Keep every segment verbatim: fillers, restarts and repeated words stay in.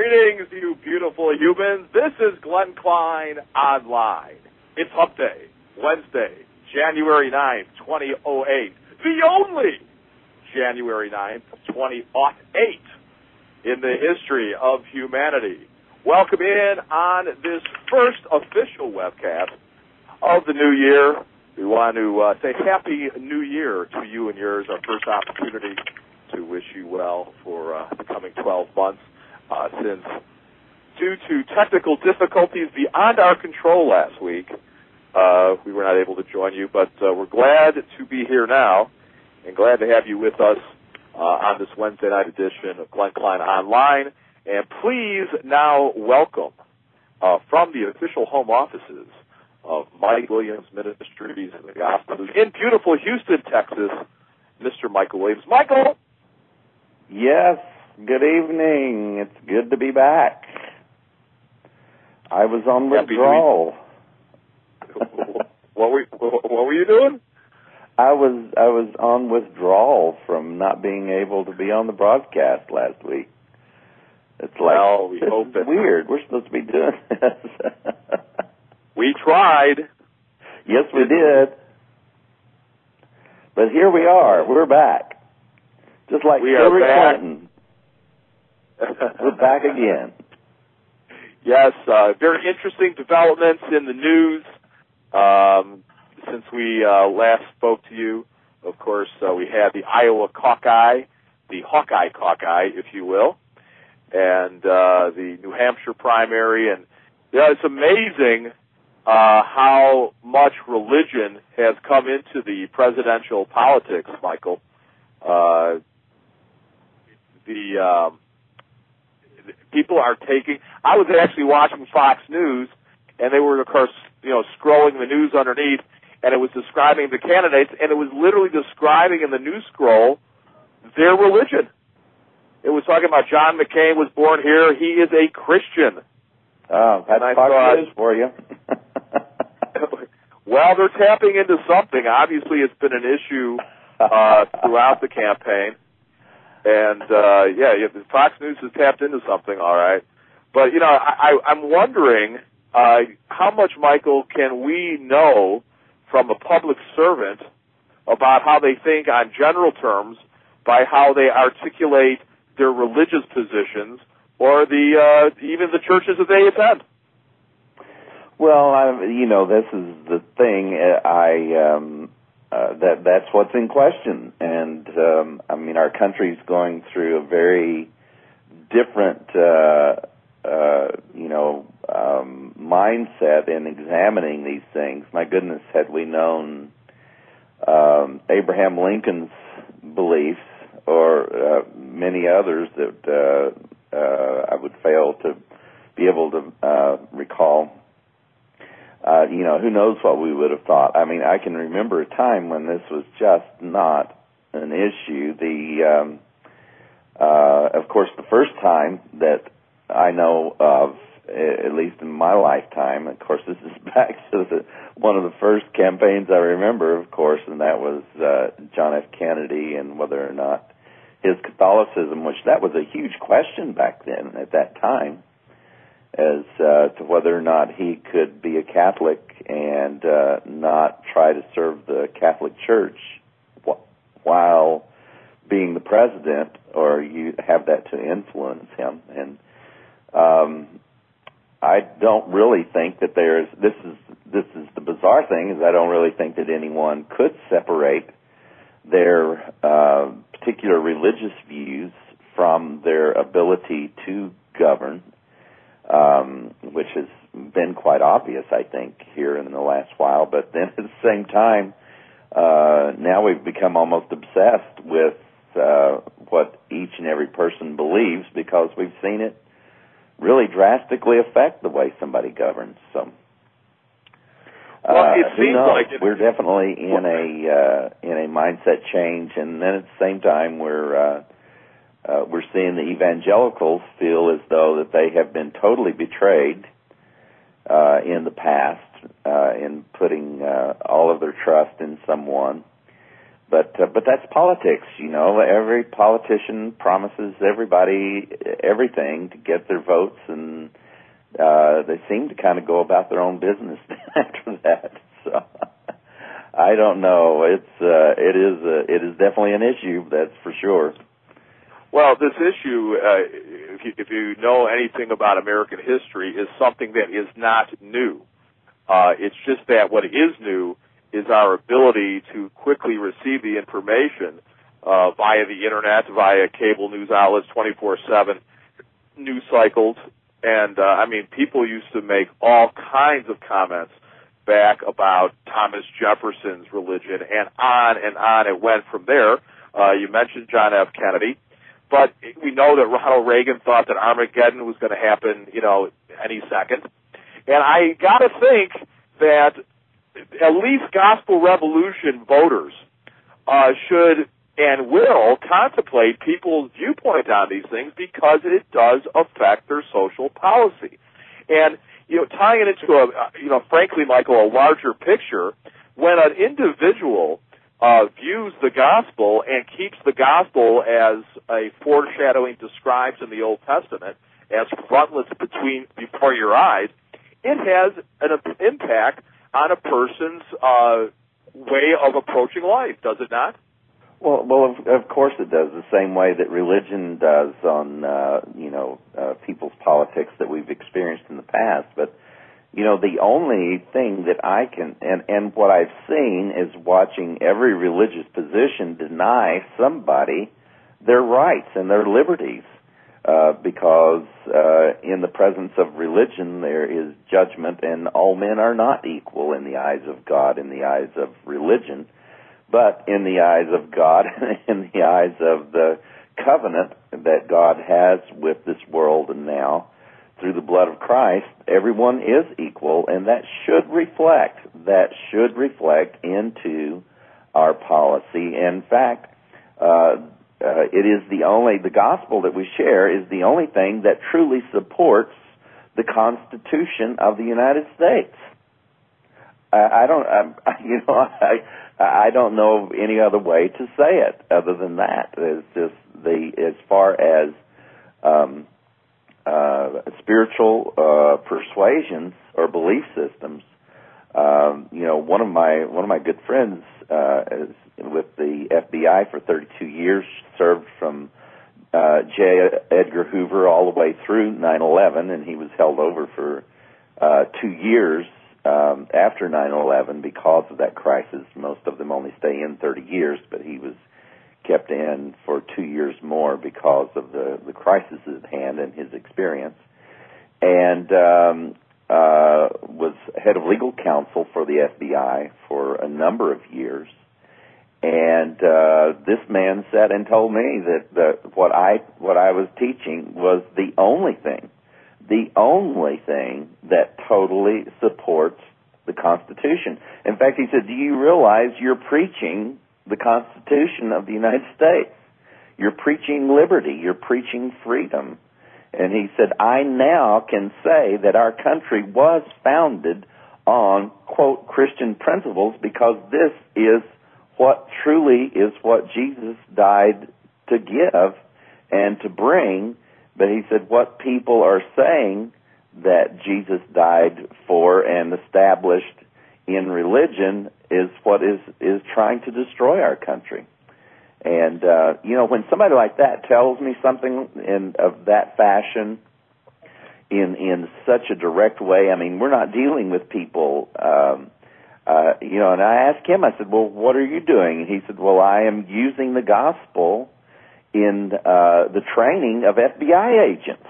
Greetings, you beautiful humans. This is Glenn Klein Online. It's Hump Day, Wednesday, January ninth, twenty oh eight. The only January ninth, twenty oh eight in the history of humanity. Welcome in on this first official webcast of the new year. We want to uh, say Happy New Year to you and yours, our first opportunity to wish you well for uh, the coming twelve months. Uh, since due to technical difficulties beyond our control last week, uh, we were not able to join you, but uh, we're glad to be here now and glad to have you with us uh, on this Wednesday night edition of Glenn Klein Online. And please now welcome uh, from the official home offices of Mike Williams Ministries and the Gospel in beautiful Houston, Texas, Mister Michael Williams. Michael! Yes. Good evening. It's good to be back. I was on withdrawal. what were what were you doing? I was I was on withdrawal from not being able to be on the broadcast last week. It's like well, we this hope is it. weird. We're supposed to be doing this. We tried. Yes, we did. But here we are. We're back. Just like we Hillary are back. Clinton. We're back again. Yes, uh, very interesting developments in the news um, since we uh, last spoke to you. Of course, uh, we had the Iowa caucus, the Hawkeye caucus, if you will, and uh, the New Hampshire primary. And yeah, it's amazing uh, how much religion has come into the presidential politics, Michael. Uh, the um, people are taking. I was actually watching Fox News, and they were, of course, you know, scrolling the news underneath, and it was describing the candidates, and it was literally describing in the news scroll their religion. It was talking about John McCain was born here. He is a Christian. Oh, that's Fox News for you. Well, they're tapping into something. Obviously, it's been an issue uh, throughout the campaign. And, uh, yeah, yeah, Fox News has tapped into something, all right. But, you know, I, I, I'm wondering uh, how much, Michael, can we know from a public servant about how they think on general terms by how they articulate their religious positions or the uh, even the churches that they attend? Well, I, you know, this is the thing. I... Um Uh, that that's what's in question, and um, I mean our country's going through a very different, uh, uh, you know, um, mindset in examining these things. My goodness, had we known um, Abraham Lincoln's beliefs or uh, many others that uh, uh, I would fail to be able to uh, recall. Uh, you know, who knows what we would have thought. I mean, I can remember a time when this was just not an issue. The, um, uh, of course, the first time that I know of, at least in my lifetime, of course, this is back to the, one of the first campaigns I remember, of course, and that was uh, John F. Kennedy and whether or not his Catholicism, which that was a huge question back then at that time, as uh, to whether or not he could be a Catholic and uh, not try to serve the Catholic Church wh- while being the president, or you have that to influence him. And um, I don't really think that there's this is this is the bizarre thing is I don't really think that anyone could separate their uh, particular religious views from their ability to govern. Um, which has been quite obvious, I think, here in the last while. But then at the same time, uh, now we've become almost obsessed with uh, what each and every person believes because we've seen it really drastically affect the way somebody governs. So, uh, well, it who seems knows? like it, we're definitely in a uh, in a mindset change, and then at the same time, we're uh, Uh, we're seeing the evangelicals feel as though that they have been totally betrayed uh, in the past uh, in putting uh, all of their trust in someone But uh, but that's politics, you know. Every politician promises everybody everything to get their votes, and uh, they seem to kind of go about their own business after that. So I don't know. It's uh, it is a, it is definitely an issue, that's for sure. Well, this issue, uh, if you, if you know anything about American history, is something that is not new. Uh, it's just that what is new is our ability to quickly receive the information uh, via the internet, via cable news outlets, twenty-four seven news cycles. And, uh, I mean, people used to make all kinds of comments back about Thomas Jefferson's religion, and on and on it went from there. Uh, you mentioned John F. Kennedy, but we know that Ronald Reagan thought that Armageddon was going to happen, you know, any second. And I got to think that at least Gospel Revolution voters uh, should and will contemplate people's viewpoint on these things, because it does affect their social policy. And, you know, tying it into a, you know, frankly, Michael, a larger picture, when an individual uh, views the gospel and keeps the gospel as a foreshadowing describes in the Old Testament as frontlets between before your eyes, it has an impact on a person's uh, way of approaching life, does it not? Well, well, of, of course it does, the same way that religion does on, uh, you know, uh, people's politics that we've experienced in the past. But, you know, the only thing that I can, and, and what I've seen is watching every religious position deny somebody their rights and their liberties, uh, because uh, in the presence of religion there is judgment, and all men are not equal in the eyes of God, in the eyes of religion. But in the eyes of God, in the eyes of the covenant that God has with this world and now, through the blood of Christ, everyone is equal, and that should reflect, that should reflect into our policy. In fact, uh, uh, it is the only, the gospel that we share is the only thing that truly supports the Constitution of the United States. I, I don't, I, you know, I, I don't know of any other way to say it other than that. It's just the, as far as um, uh, spiritual uh, persuasions or belief systems. Um, you know, one of my one of my good friends uh, is with the F B I for thirty-two years, served from uh, J. Edgar Hoover all the way through nine eleven, and he was held over for uh, two years. Um, after nine eleven, because of that crisis. Most of them only stay in thirty years, but he was kept in for two years more because of the, the crisis at hand and his experience. And um, uh, was head of legal counsel for the F B I for a number of years. And uh, this man sat and told me that the, what I what I was teaching was the only thing the only thing that totally supports the Constitution. In fact, he said, do you realize you're preaching the Constitution of the United States? You're preaching liberty. You're preaching freedom. And he said, I now can say that our country was founded on, quote, Christian principles, because this is what truly is what Jesus died to give and to bring. But he said what people are saying that Jesus died for and established in religion is what is, is trying to destroy our country. And, uh, you know, when somebody like that tells me something in of that fashion, in in such a direct way, I mean, we're not dealing with people, um, uh, you know, and I asked him, I said, well, what are you doing? And he said, well, I am using the gospel in uh, the training of F B I agents.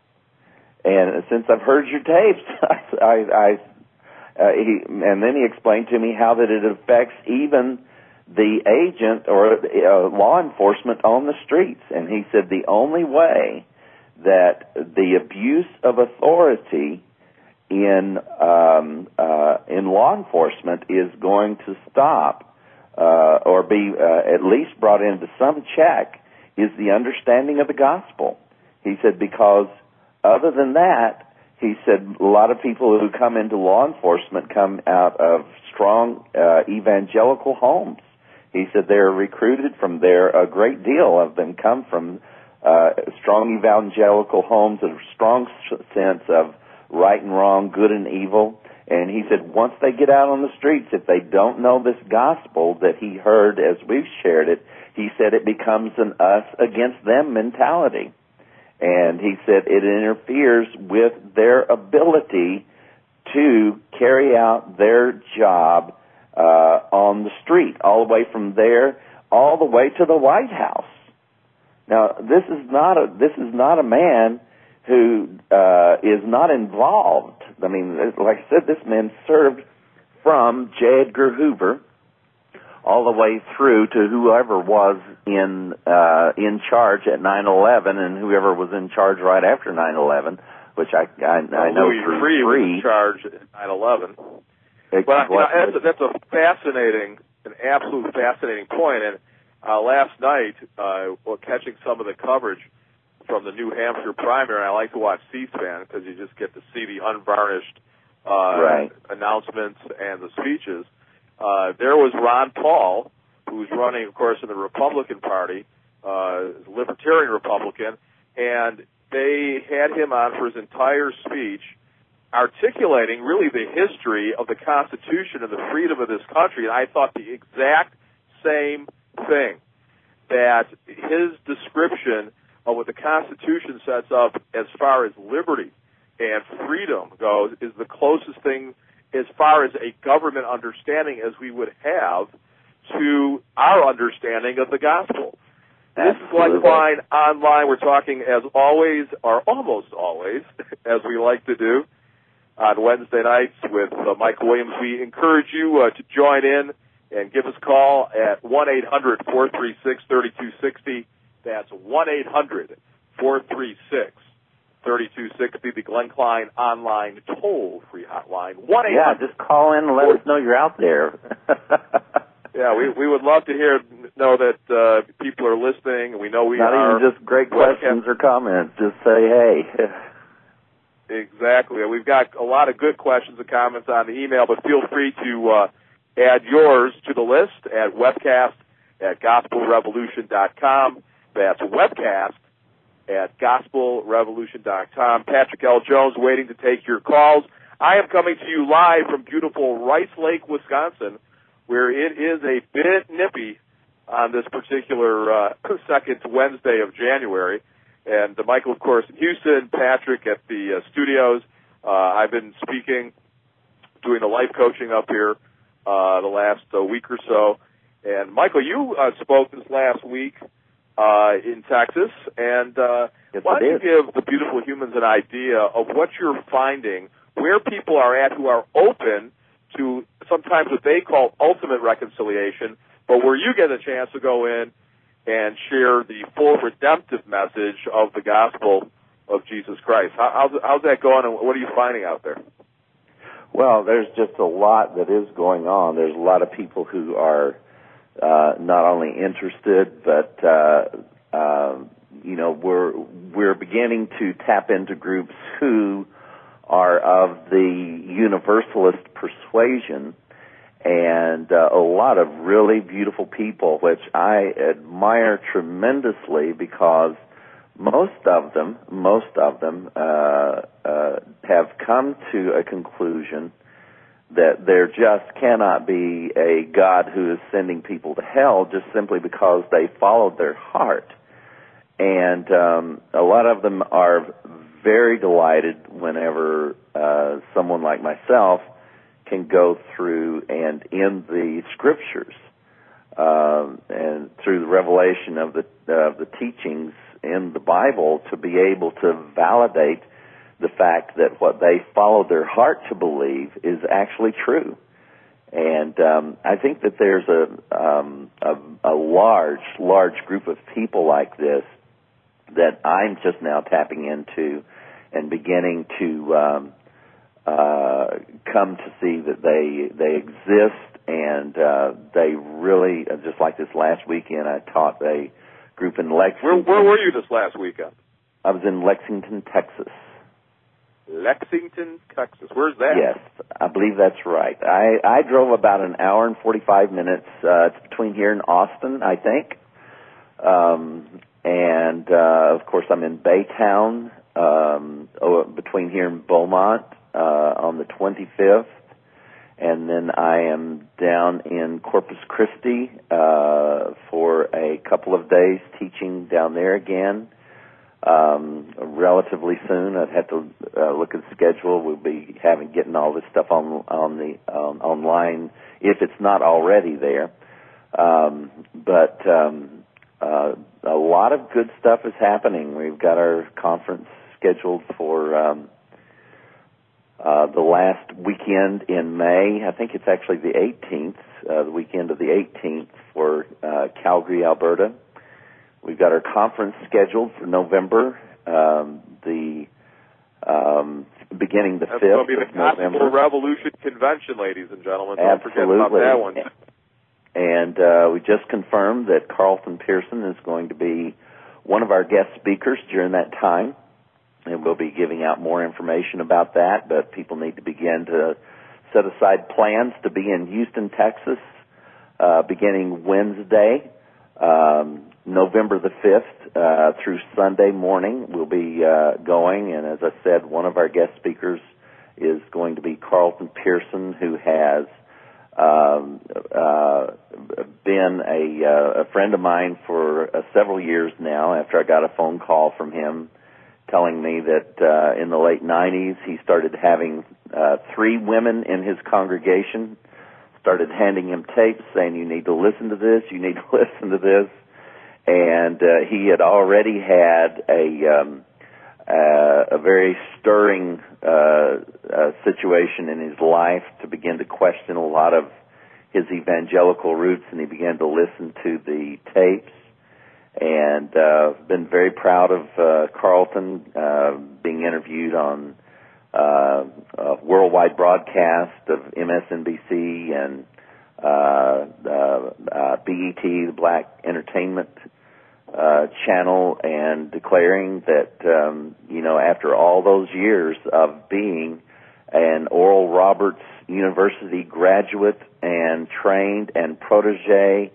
And since I've heard your tapes, I, I uh, he, and then he explained to me how that it affects even the agent or uh, law enforcement on the streets. And he said the only way that the abuse of authority in um, uh, in law enforcement is going to stop uh, or be uh, at least brought into some check is the understanding of the gospel. He said, because other than that, he said, a lot of people who come into law enforcement come out of strong uh, evangelical homes. He said they're recruited from there. A great deal of them come from uh, strong evangelical homes, a strong sense of right and wrong, good and evil. And he said once they get out on the streets, if they don't know this gospel that he heard as we've shared it, he said it becomes an us against them mentality. And he said it interferes with their ability to carry out their job uh, on the street, all the way from there, all the way to the White House. Now, this is not a this is not a man who uh, is not involved. I mean, like I said, this man served from J. Edgar Hoover all the way through to whoever was in uh, in charge at nine eleven and whoever was in charge right after nine eleven, which I I, I know Louis through Freeh was in Freeh. charge at nine eleven. But you know, that's, a, that's a fascinating, an absolute fascinating point. And uh, last night, uh, well, catching some of the coverage from the New Hampshire primary, I like to watch C-SPAN because you just get to see the unvarnished uh, right. announcements and the speeches. Uh, there was Ron Paul, who's running, of course, in the Republican Party, uh, Libertarian Republican, and they had him on for his entire speech, articulating really the history of the Constitution and the freedom of this country. And I thought the exact same thing, that his description of what the Constitution sets up as far as liberty and freedom goes is the closest thing as far as a government understanding as we would have to our understanding of the gospel. Absolutely. This is Glenn Klein Online. We're talking, as always, or almost always, as we like to do, on Wednesday nights with uh, Michael Williams. We encourage you uh, to join in and give us a call at one eight hundred four three six three two six zero. That's one eight hundred four three six three two six zero, the Glenn Klein Online toll-free hotline. one eight hundred Yeah, just call in and let us know you're out there. Yeah, we we would love to hear, know that uh, people are listening, and we know we Not are. Not even just great questions or comments. Just say, hey. Exactly. We've got a lot of good questions and comments on the email, but feel free to uh, add yours to the list at webcast at gospel revolution dot com. That's webcast at gospel revolution dot com. Patrick L. Jones waiting to take your calls. I am coming to you live from beautiful Rice Lake, Wisconsin, where it is a bit nippy on this particular uh, second Wednesday of January. And uh, Michael, of course, in Houston, Patrick at the uh, studios. Uh, I've been speaking, doing the life coaching up here uh, the last uh, week or so. And, Michael, you uh, spoke this last week uh, in Texas. And uh, yes, why don't you give the beautiful humans an idea of what you're finding, where people are at who are open to sometimes what they call ultimate reconciliation, but where you get a chance to go in and share the full redemptive message of the gospel of Jesus Christ. How, how's, how's that going, and what are you finding out there? Well, there's just a lot that is going on. There's a lot of people who are uh, not only interested, but uh, uh, you know, we're we're beginning to tap into groups who are of the universalist persuasion. And uh, a lot of really beautiful people, which I admire tremendously, because most of them, most of them uh, uh, have come to a conclusion that there just cannot be a God who is sending people to hell just simply because they followed their heart. And um, a lot of them are very delighted whenever uh, someone like myself can go through and in the scriptures um, and through the revelation of the of uh, the teachings in the Bible to be able to validate the fact that what they followed their heart to believe is actually true. And um, I think that there's a, um, a a large, large group of people like this that I'm just now tapping into and beginning to um, Uh, come to see that they they exist, and uh, they really, uh, just like this last weekend, I taught a group in Lexington. Where, where were you this last weekend? I was in Lexington, Texas. Lexington, Texas. Where's that? Yes, I believe that's right. I, I drove about an hour and forty-five minutes. Uh, it's between here and Austin, I think. Um, and, uh, of course, I'm in Baytown, um, between here and Beaumont, uh, on the twenty-fifth. And then I am down in Corpus Christi, uh, for a couple of days teaching down there again. Um, relatively soon, I'd have to uh, look at the schedule. We'll be having getting all this stuff on on the um, online if it's not already there. Um, but um, uh, a lot of good stuff is happening. We've got our conference scheduled for um, uh, the last weekend in May. I think it's actually the eighteenth, uh, the weekend of the eighteenth for uh, Calgary, Alberta. We've got our conference scheduled for November, um, the um, beginning the That's fifth going to be the of November. Gospel Revolution Convention, ladies and gentlemen. Don't Absolutely. forget about that one. And uh, we just confirmed that Carlton Pearson is going to be one of our guest speakers during that time, and we'll be giving out more information about that. But people need to begin to set aside plans to be in Houston, Texas, uh, beginning Wednesday. Um, November the fifth uh, through Sunday morning we'll be uh, going, and as I said, one of our guest speakers is going to be Carlton Pearson, who has um, uh, been a, uh, a friend of mine for uh, several years now. After I got a phone call from him telling me that uh, in the late nineties he started having uh, three women in his congregation, started handing him tapes saying, you need to listen to this, you need to listen to this. And uh, he had already had a um, uh, a very stirring uh, uh, situation in his life to begin to question a lot of his evangelical roots, and he began to listen to the tapes. And uh, been very proud of uh, Carlton uh, being interviewed on uh, a worldwide broadcast of M S N B C and uh, uh, uh, B E T, the Black Entertainment uh, channel, and declaring that, um, you know, after all those years of being an Oral Roberts University graduate and trained and protege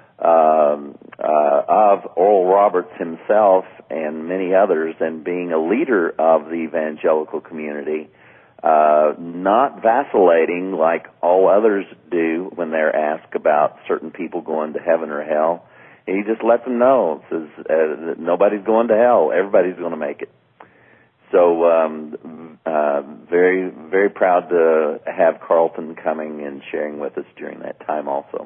um, uh, of Oral Roberts himself and many others, and being a leader of the evangelical community, uh, not vacillating like all others do when they're asked about certain people going to heaven or hell. He just lets them know, says uh, that nobody's going to hell, everybody's going to make it. So um, uh, very, very proud to have Carlton coming and sharing with us during that time also.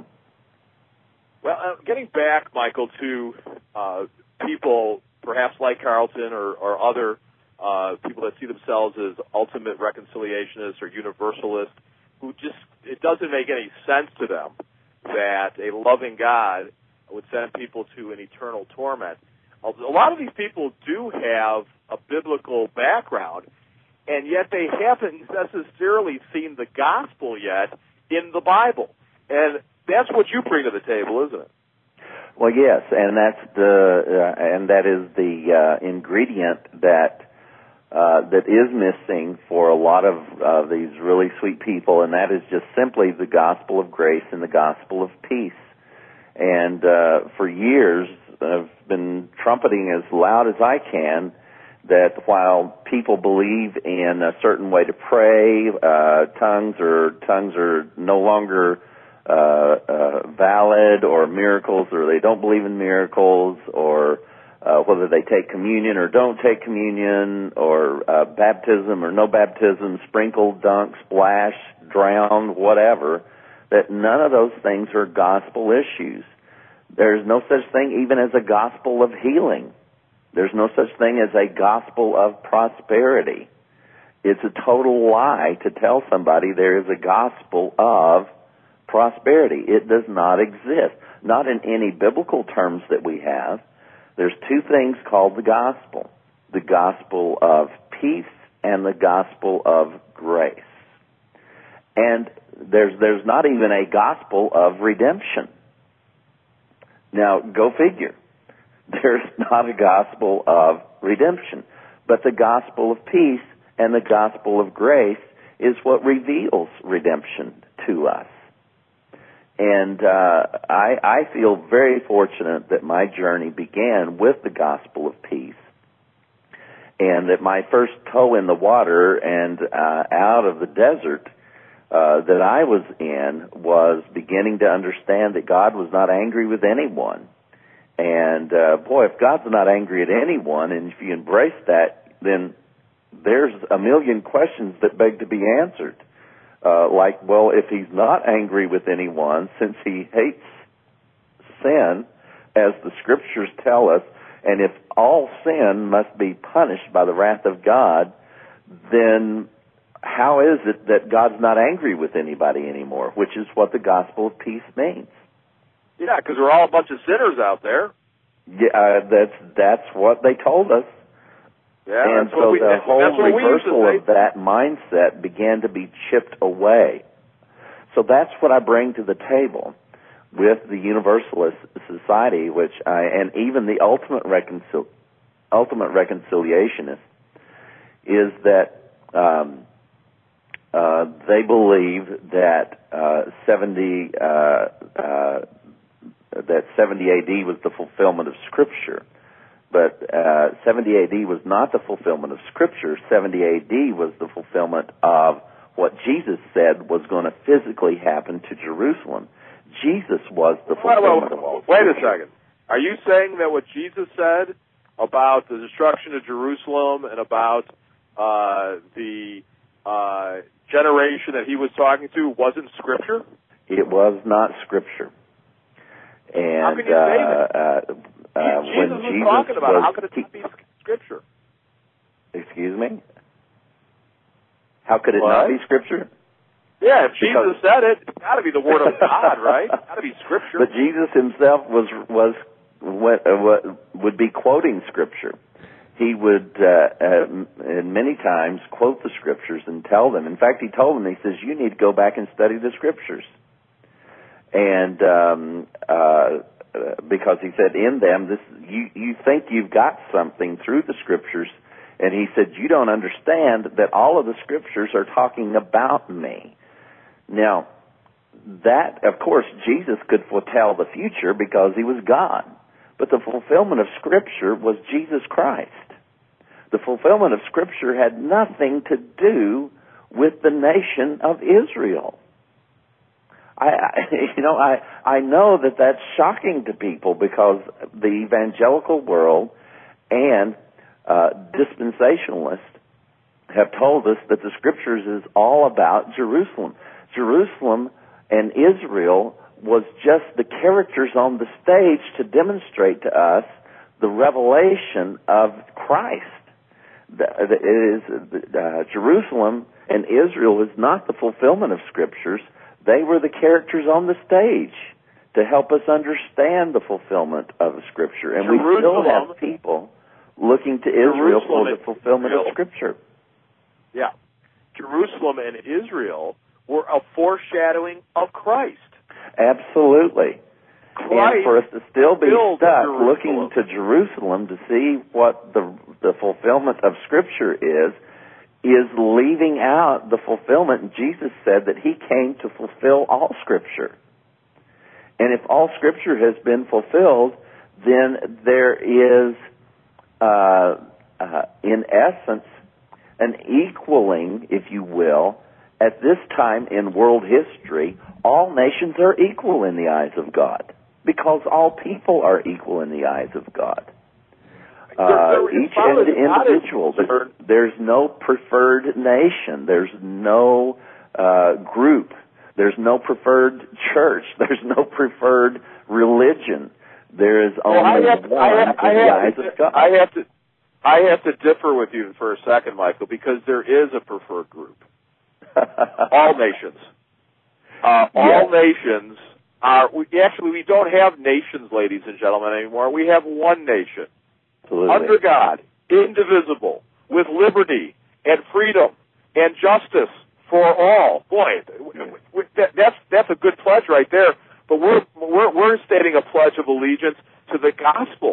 Well, uh, getting back, Michael, to uh, people perhaps like Carlton or, or other uh, people that see themselves as ultimate reconciliationists or universalists, who just, it doesn't make any sense to them that a loving God would send people to an eternal torment. A lot of these people do have a biblical background, and yet they haven't necessarily seen the gospel yet in the Bible. And that's what you bring to the table, isn't it? Well, yes, and that's the uh, and that is the uh, ingredient that uh, that is missing for a lot of uh, these really sweet people, and that is just simply the gospel of grace and the gospel of peace. And uh, for years, I've been trumpeting as loud as I can that while people believe in a certain way to pray, uh, tongues or tongues are no longer uh, uh, valid, or miracles, or they don't believe in miracles, or uh, whether they take communion or don't take communion, or uh, baptism or no baptism, sprinkle, dunk, splash, drown, whatever, that none of those things are gospel issues. There's no such thing even as a gospel of healing. There's no such thing as a gospel of prosperity. It's a total lie to tell somebody there is a gospel of prosperity. It does not exist. Not in any biblical terms that we have. There's two things called the gospel. The gospel of peace and the gospel of grace. And there's there's not even a gospel of redemption. Now, go figure. There's not a gospel of redemption. But the gospel of peace and the gospel of grace is what reveals redemption to us. And uh, I, I feel very fortunate that my journey began with the gospel of peace, and that my first toe in the water and uh, out of the desert uh, that I was in was beginning to understand that God was not angry with anyone. And uh, boy, if God's not angry at anyone, and if you embrace that, then there's a million questions that beg to be answered. Uh, like, well, if he's not angry with anyone, since he hates sin, as the scriptures tell us, and if all sin must be punished by the wrath of God, then how is it that God's not angry with anybody anymore, which is what the gospel of peace means? Yeah, because we're all a bunch of sinners out there. Yeah, uh, that's that's what they told us. Yeah, and so we, the whole reversal of say. that mindset began to be chipped away. So that's what I bring to the table with the Universalist Society, which I, and even the ultimate reconcil, ultimate reconciliationist, is that um, uh, they believe that uh, seventy uh, uh, that seventy A D was the fulfillment of Scripture. But uh, seventy A D was not the fulfillment of Scripture. seventy A D was the fulfillment of what Jesus said was going to physically happen to Jerusalem. Jesus was the fulfillment wait, wait, of all Wait Scripture. a second. Are you saying that what Jesus said about the destruction of Jerusalem and about uh, the uh, generation that he was talking to wasn't Scripture? It was not Scripture. And How can you say that? Uh, uh, Uh, Jesus when was Jesus talking about was, it. How could it not be Scripture? Excuse me? How could it what? not be Scripture? Yeah, if because, Jesus said it, it's got to be the Word of God, right? It's got to be Scripture. But Jesus himself was was what, uh, what would be quoting Scripture. He would, uh, uh, many times, quote the Scriptures and tell them. In fact, he told them, he says, "You need to go back and study the Scriptures." And um, uh, because he said, in them, this you, you think you've got something through the Scriptures, and he said, you don't understand that all of the Scriptures are talking about me. Now, that, of course, Jesus could foretell the future because he was God, but the fulfillment of Scripture was Jesus Christ. The fulfillment of Scripture had nothing to do with the nation of Israel. I, I, you know, I, I know that that's shocking to people because the evangelical world and uh, dispensationalists have told us that the Scriptures is all about Jerusalem. Jerusalem and Israel was just the characters on the stage to demonstrate to us the revelation of Christ. It is, uh, Jerusalem and Israel is not the fulfillment of Scriptures. They were the characters on the stage to help us understand the fulfillment of Scripture. And Jerusalem, we still have people looking to Israel Jerusalem for the fulfillment Israel. of Scripture. Yeah. Jerusalem and Israel were a foreshadowing of Christ. Absolutely. Christ and for us to still be stuck Jerusalem. looking to Jerusalem to see what the, the fulfillment of Scripture is, is leaving out the fulfillment. Jesus said that he came to fulfill all Scripture. And if all Scripture has been fulfilled, then there is, uh, uh, in essence, an equaling, if you will. At this time in world history, all nations are equal in the eyes of God, because all people are equal in the eyes of God. Uh, each individual, there, there's no preferred nation, there's no uh, group, there's no preferred church, there's no preferred religion. There is only well, to, one have, in the eyes to, of God. I have to, I have to differ with you for a second, Michael, because there is a preferred group. All nations, uh, all yes. nations are. We, actually, we don't have nations, ladies and gentlemen, anymore. We have one nation. Absolutely. Under God, indivisible, with liberty and freedom and justice for all. Boy, that, that's that's a good pledge right there. But we're we're we're stating a pledge of allegiance to the gospel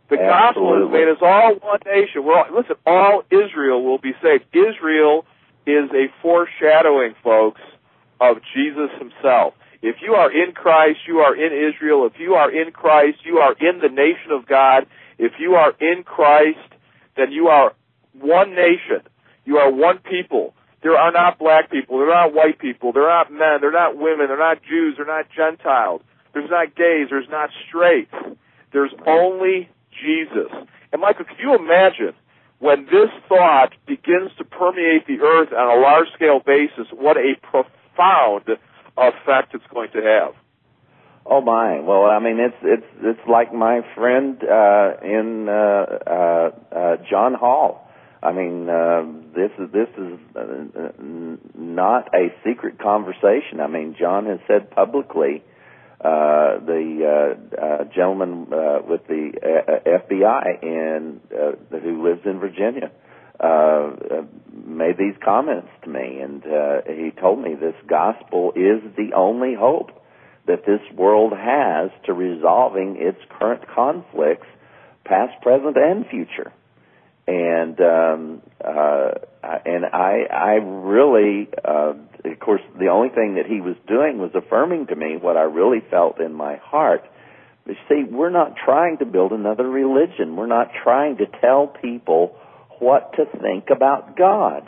The gospel has made us all one nation. We're all, listen, all Israel will be saved. Israel is a foreshadowing, folks, of Jesus himself. If you are in Christ, you are in Israel. If you are in Christ, you are in the nation of God. If you are in Christ, then you are one nation. You are one people. There are not black people. There are not white people. There are not men. There are not women. There are not Jews. There are not Gentiles. There's not gays. There's not straights. There's only Jesus. And Michael, can you imagine when this thought begins to permeate the earth on a large-scale basis, what a profound effect it's going to have? Oh my! Well, I mean, it's it's it's like my friend uh, in uh, uh, uh, John Hall. I mean, uh, this is this is uh, not a secret conversation. I mean, John has said publicly. Uh, the uh, uh, gentleman uh, with the uh, F B I in uh, who lives in Virginia uh, uh, made these comments to me, and uh, he told me this gospel is the only hope that this world has to resolving its current conflicts, past, present, and future. And um, uh, and I I really, uh, of course, the only thing that he was doing was affirming to me what I really felt in my heart. You see, we're not trying to build another religion. We're not trying to tell people what to think about God.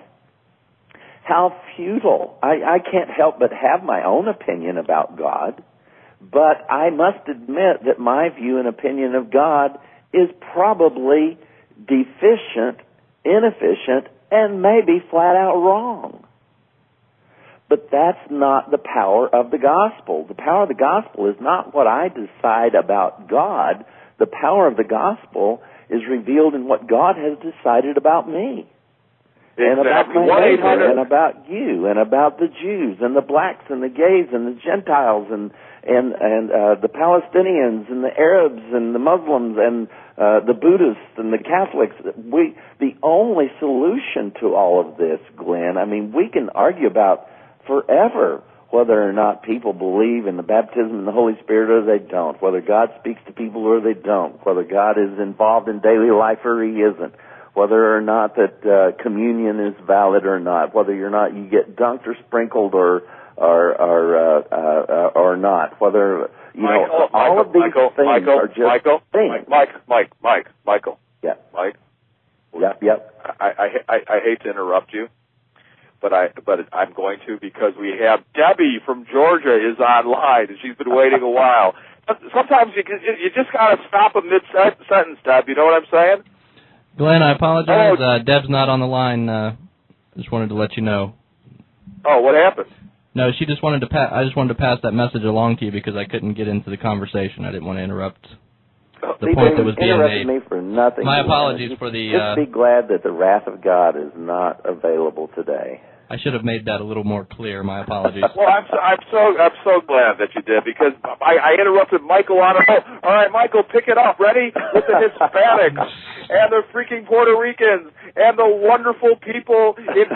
How futile. I, I can't help but have my own opinion about God, but I must admit that my view and opinion of God is probably deficient, inefficient, and maybe flat out wrong. But that's not the power of the gospel. The power of the gospel is not what I decide about God. The power of the gospel is revealed in what God has decided about me. And about my neighbor, and about you, and about the Jews, and the blacks, and the gays, and the Gentiles, and and and uh, the Palestinians, and the Arabs, and the Muslims, and uh, the Buddhists, and the Catholics. We the only solution to all of this, Glenn. I mean, we can argue about forever whether or not people believe in the baptism in the Holy Spirit or they don't, whether God speaks to people or they don't, whether God is involved in daily life or He isn't, whether or not that uh, communion is valid or not, whether you're not you get dunked or sprinkled or or or uh, uh, or not, whether you Michael, know all Michael, of these Michael, things Michael, are just Michael, things. Mike, Mike, Mike, Michael. Yeah. Mike. Yep. Yep. I, I I I hate to interrupt you, but I but I'm going to because we have Debbie from Georgia is online and she's been waiting a while. Sometimes you you just gotta stop a mid sentence, Deb. You know what I'm saying? Glenn, I apologize. Uh, Deb's not on the line. Uh, just wanted to let you know. Oh, what happened? No, she just wanted to. Pa- I just wanted to pass that message along to you because I couldn't get into the conversation. I didn't want to interrupt the See, point that was being interrupted made. me for nothing. My apologies for the. Just uh, be glad that the wrath of God is not available today. I should have made that a little more clear. My apologies. Well, I'm so, I'm so I'm so glad that you did because I, I interrupted Michael on a All right, Michael, pick it up. Ready? With the Hispanics and the freaking Puerto Ricans and the wonderful people in.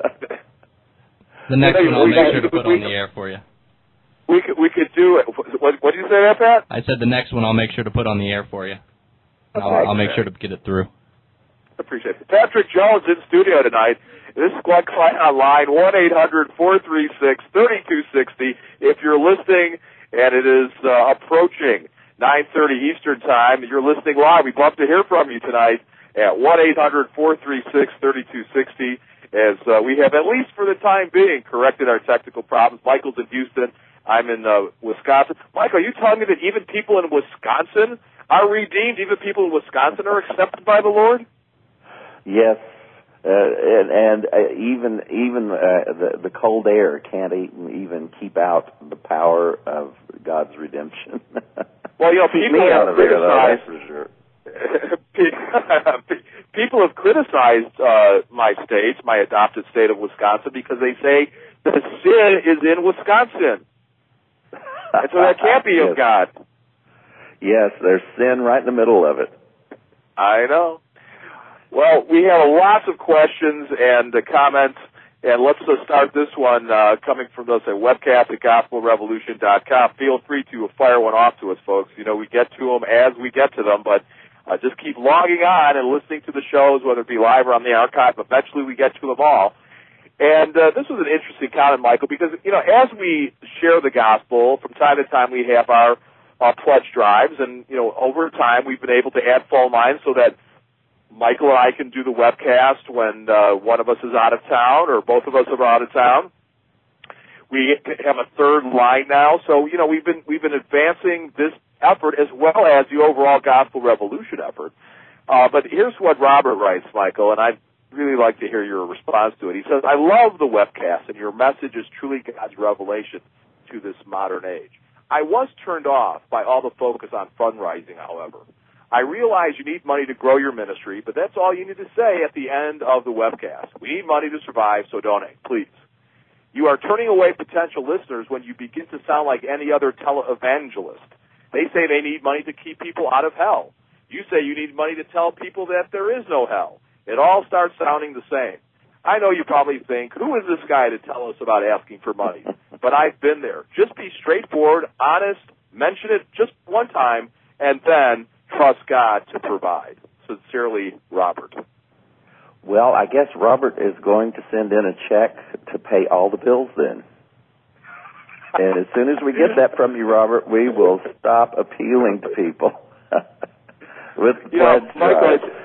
The next one I'll make sure to put on the air for you. We could we could do it. What what did you say that, Pat? I said the next one I'll make sure to put on the air for you. I'll, I'll make sure to get it through. Appreciate it. Patrick Jones in studio tonight. This is Glenn Klein online, one eight hundred four three six three two six zero. If you're listening and it is uh, approaching nine thirty Eastern Time, you're listening live, we'd love to hear from you tonight at one eight hundred four three six three two six zero. As uh, we have, at least for the time being, corrected our technical problems. Michael's in Houston. I'm in uh, Wisconsin. Michael, are you telling me that even people in Wisconsin are redeemed? Even people in Wisconsin are accepted by the Lord? Yes. Uh, and and uh, even even uh, the the cold air can't even, even keep out the power of God's redemption. Well, you know, people have criticized. There, though, for sure. People have criticized uh, my state, my adopted state of Wisconsin, because they say the sin is in Wisconsin, and so that can't be yes. of God. Yes, there's sin right in the middle of it. I know. Well, we have lots of questions and uh, comments, and let's uh, start this one uh, coming from us at webcast at gospel revolution dot com. Feel free to fire one off to us, folks. You know, we get to them as we get to them, but Uh, just keep logging on and listening to the shows, whether it be live or on the archive. Eventually we get to them all. And uh, this was an interesting comment, Michael, because, you know, as we share the gospel, from time to time we have our uh, pledge drives, and, you know, over time we've been able to add phone lines so that Michael and I can do the webcast when uh, one of us is out of town or both of us are out of town. We have a third line now, so, you know, we've been we've been advancing this effort as well as the overall gospel revolution effort. Uh, but here's what Robert writes, Michael, and I'd really like to hear your response to it. He says, I love the webcast, and your message is truly God's revelation to this modern age. I was turned off by all the focus on fundraising, however. I realize you need money to grow your ministry, but that's all you need to say at the end of the webcast. We need money to survive, so donate, please. You are turning away potential listeners when you begin to sound like any other televangelist. They say they need money to keep people out of hell. You say you need money to tell people that there is no hell. It all starts sounding the same. I know you probably think, who is this guy to tell us about asking for money? But I've been there. Just be straightforward, honest, mention it just one time, and then trust God to provide. Sincerely, Robert. Well, I guess Robert is going to send in a check to pay all the bills then. And as soon as we get that from you, Robert, we will stop appealing to people with the yeah, pledge Michael, drive.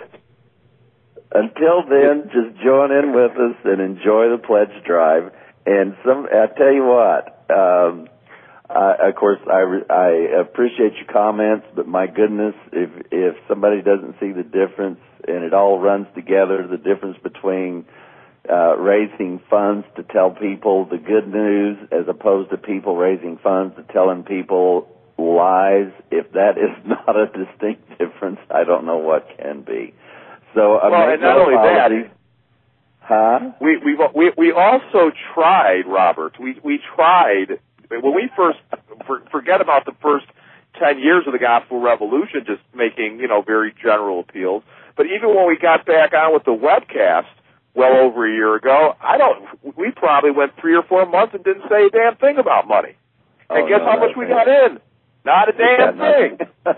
Until then, just join in with us and enjoy the pledge drive. And some, I tell you what, um, I, of course, I, I appreciate your comments, but my goodness, if if somebody doesn't see the difference, and it all runs together, the difference between uh, raising funds to tell people the good news as opposed to people raising funds to telling people lies, if that is not a distinct difference, I don't know what can be. So, well, and not only that, huh? We we we we also tried, Robert. We we tried when we first for, forget about the first ten years of the gospel revolution, just making you know very general appeals. But even when we got back on with the webcast, well over a year ago, I don't. We probably went three or four months and didn't say a damn thing about money. And oh, guess no, how much we got in? Not a damn thing.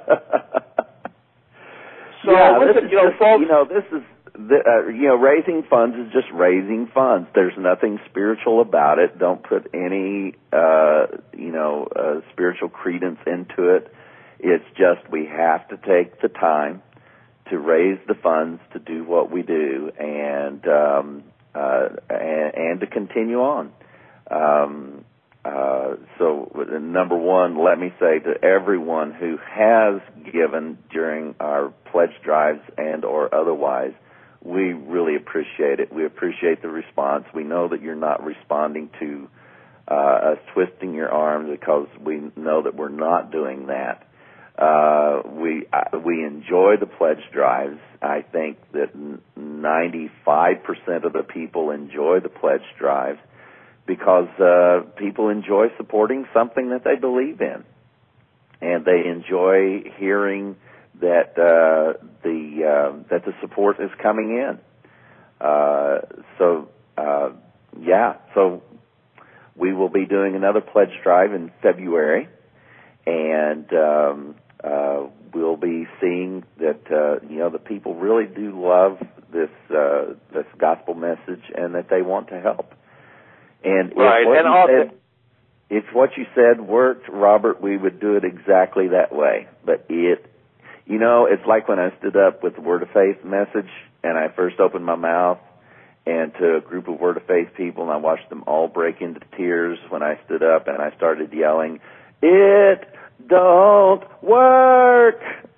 So yeah, listen, this is you know, just, folks. You know, this is the, uh, you know, raising funds is just raising funds. There's nothing spiritual about it. Don't put any, uh, you know, uh, spiritual credence into it. It's just we have to take the time to raise the funds to do what we do, and um, uh, and, and to continue on. Um, uh, so, number one, let me say to everyone who has given during our pledge drives and or otherwise, we really appreciate it. We appreciate the response. We know that you're not responding to uh, us twisting your arms, because we know that we're not doing that. Uh, we uh, we enjoy the pledge drives. I think that ninety-five percent of the people enjoy the pledge drives because uh, people enjoy supporting something that they believe in, and they enjoy hearing that uh, the uh, that the support is coming in. Uh, so uh, yeah, so we will be doing another pledge drive in February, and um, uh, we'll be seeing that uh, you know the people really do love this uh, this gospel message, and that they want to help. And right, if what and you also, said, if what you said worked, Robert, we would do it exactly that way. But it, you know, it's like when I stood up with the Word of Faith message, and I first opened my mouth, and to a group of Word of Faith people, and I watched them all break into tears when I stood up and I started yelling, "It don't work!"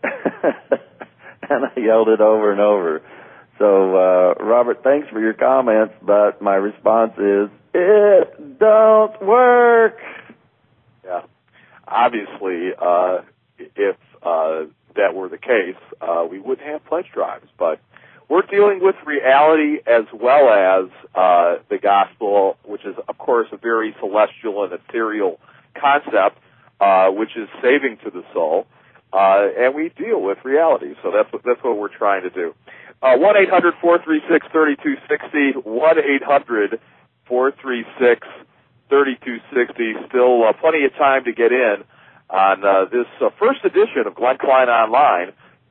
And I yelled it over and over. So, uh, Robert, thanks for your comments, but my response is, it don't work. Yeah. Obviously, uh, if uh, that were the case, uh, we wouldn't have pledge drives. But we're dealing with reality as well as uh, the gospel, which is, of course, a very celestial and ethereal concept, uh, which is saving to the soul. Uh, and we deal with reality. So that's what, that's what we're trying to do. Uh, one eight hundred four three six three two six zero, one eight hundred four three six three two six zero. Still uh, plenty of time to get in on uh, this uh, first edition of Glenn Klein Online,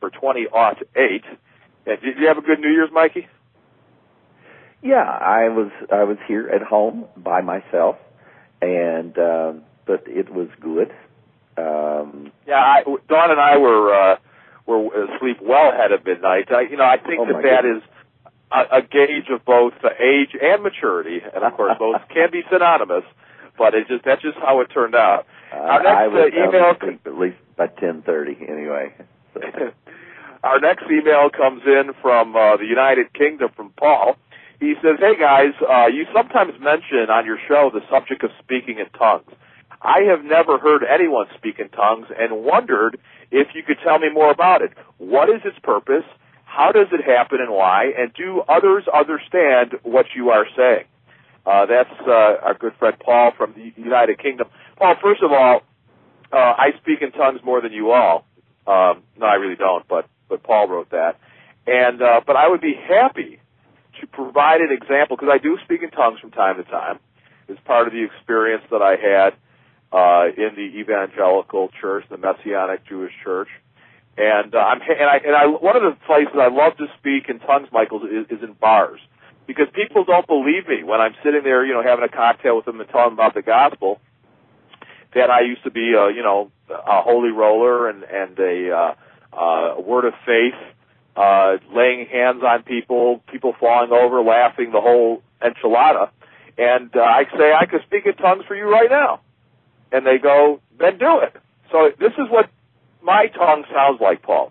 for twenty oh eight. And did you have a good New Year's, Mikey? Yeah, I was I was here at home by myself, and uh, but it was good. Um, yeah, I, Dawn and I were uh, were asleep well ahead of midnight. I, you know, I think oh that that goodness. is a, a gauge of both uh, age and maturity, and of course, those can be synonymous. But it just that's just how it turned out. Uh, Our next I was uh, email asleep at least by ten thirty, anyway. So. Our next email comes in from uh, the United Kingdom from Paul. He says, hey, guys, uh, you sometimes mention on your show the subject of speaking in tongues. I have never heard anyone speak in tongues and wondered if you could tell me more about it. What is its purpose? How does it happen and why? And do others understand what you are saying? Uh, that's uh, our good friend Paul from the United Kingdom. Paul, first of all, uh, I speak in tongues more than you all. Um, no, I really don't, but, but Paul wrote that. And uh, but I would be happy to provide an example, because I do speak in tongues from time to time. It's part of the experience that I had uh, in the evangelical church, the Messianic Jewish church. And uh, I'm and I and I one of the places I love to speak in tongues, Michael, is, is in bars, because people don't believe me when I'm sitting there, you know, having a cocktail with them and telling them about the gospel. That I used to be, a, you know, a holy roller and and a, uh, uh, a word of faith. Uh, laying hands on people, people falling over, laughing, the whole enchilada. And uh, I say, I could speak in tongues for you right now. And they go, then do it. So this is what my tongue sounds like, Paul.